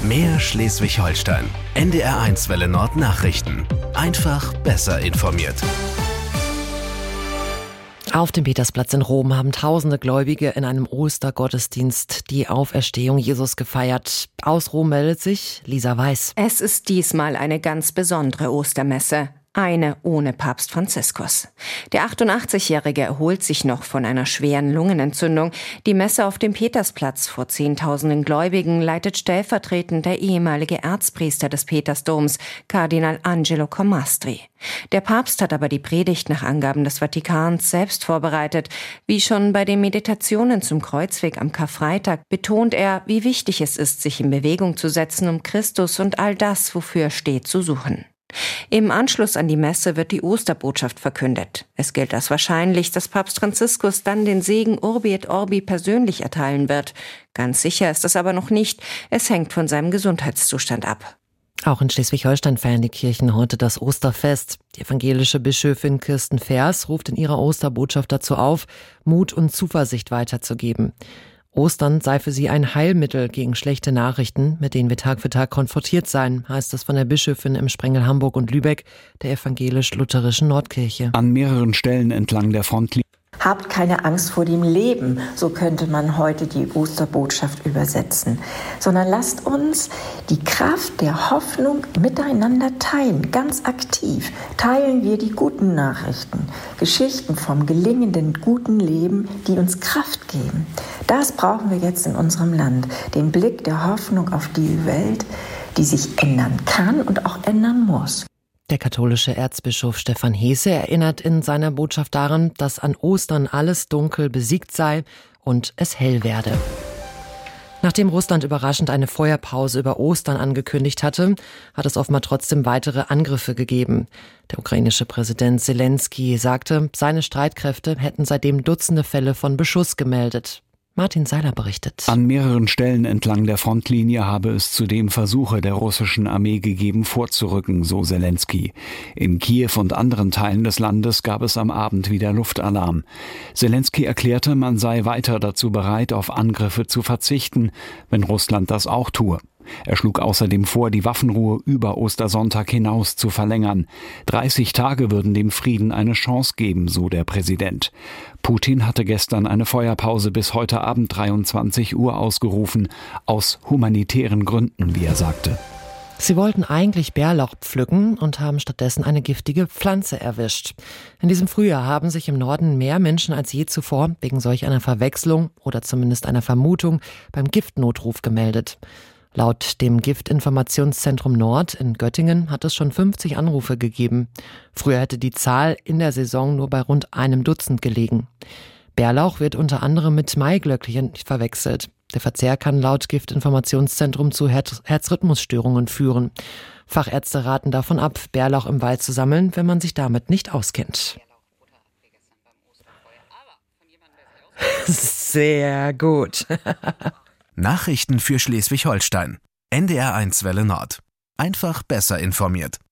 Mehr Schleswig-Holstein. NDR1 Welle Nord Nachrichten. Einfach besser informiert. Auf dem Petersplatz in Rom haben tausende Gläubige in einem Ostergottesdienst die Auferstehung Jesus gefeiert. Aus Rom meldet sich Lisa Weiß. Es ist diesmal eine ganz besondere Ostermesse. Eine ohne Papst Franziskus. Der 88-Jährige erholt sich noch von einer schweren Lungenentzündung. Die Messe auf dem Petersplatz vor Zehntausenden Gläubigen leitet stellvertretend der ehemalige Erzpriester des Petersdoms, Kardinal Angelo Comastri. Der Papst hat aber die Predigt nach Angaben des Vatikans selbst vorbereitet. Wie schon bei den Meditationen zum Kreuzweg am Karfreitag betont er, wie wichtig es ist, sich in Bewegung zu setzen, um Christus und all das, wofür er steht, zu suchen. Im Anschluss an die Messe wird die Osterbotschaft verkündet. Es gilt als wahrscheinlich, dass Papst Franziskus dann den Segen Urbi et Orbi persönlich erteilen wird. Ganz sicher ist das aber noch nicht. Es hängt von seinem Gesundheitszustand ab. Auch in Schleswig-Holstein feiern die Kirchen heute das Osterfest. Die evangelische Bischöfin Kirsten Vers ruft in ihrer Osterbotschaft dazu auf, Mut und Zuversicht weiterzugeben. Ostern sei für sie ein Heilmittel gegen schlechte Nachrichten, mit denen wir Tag für Tag konfrontiert seien, heißt es von der Bischöfin im Sprengel Hamburg und Lübeck der evangelisch-lutherischen Nordkirche. An mehreren Stellen entlang der Frontlinie. Habt keine Angst vor dem Leben, so könnte man heute die Osterbotschaft übersetzen, sondern lasst uns die Kraft der Hoffnung miteinander teilen, ganz aktiv. Teilen wir die guten Nachrichten, Geschichten vom gelingenden guten Leben, die uns Kraft geben. Das brauchen wir jetzt in unserem Land, den Blick der Hoffnung auf die Welt, die sich ändern kann und auch ändern muss. Der katholische Erzbischof Stefan Hesse erinnert in seiner Botschaft daran, dass an Ostern alles Dunkel besiegt sei und es hell werde. Nachdem Russland überraschend eine Feuerpause über Ostern angekündigt hatte, hat es offenbar trotzdem weitere Angriffe gegeben. Der ukrainische Präsident Zelensky sagte, seine Streitkräfte hätten seitdem Dutzende Fälle von Beschuss gemeldet. Martin Seiler berichtet. An mehreren Stellen entlang der Frontlinie habe es zudem Versuche der russischen Armee gegeben, vorzurücken, so Zelensky. In Kiew und anderen Teilen des Landes gab es am Abend wieder Luftalarm. Zelensky erklärte, man sei weiter dazu bereit, auf Angriffe zu verzichten, wenn Russland das auch tue. Er schlug außerdem vor, die Waffenruhe über Ostersonntag hinaus zu verlängern. 30 Tage würden dem Frieden eine Chance geben, so der Präsident. Putin hatte gestern eine Feuerpause bis heute Abend 23 Uhr ausgerufen, aus humanitären Gründen, wie er sagte. Sie wollten eigentlich Bärlauch pflücken und haben stattdessen eine giftige Pflanze erwischt. In diesem Frühjahr haben sich im Norden mehr Menschen als je zuvor wegen solch einer Verwechslung oder zumindest einer Vermutung beim Giftnotruf gemeldet. Laut dem Giftinformationszentrum Nord in Göttingen hat es schon 50 Anrufe gegeben. Früher hätte die Zahl in der Saison nur bei rund einem Dutzend gelegen. Bärlauch wird unter anderem mit Maiglöckchen verwechselt. Der Verzehr kann laut Giftinformationszentrum zu Herzrhythmusstörungen führen. Fachärzte raten davon ab, Bärlauch im Wald zu sammeln, wenn man sich damit nicht auskennt. Sehr gut. Nachrichten für Schleswig-Holstein. NDR1 Welle Nord. Einfach besser informiert.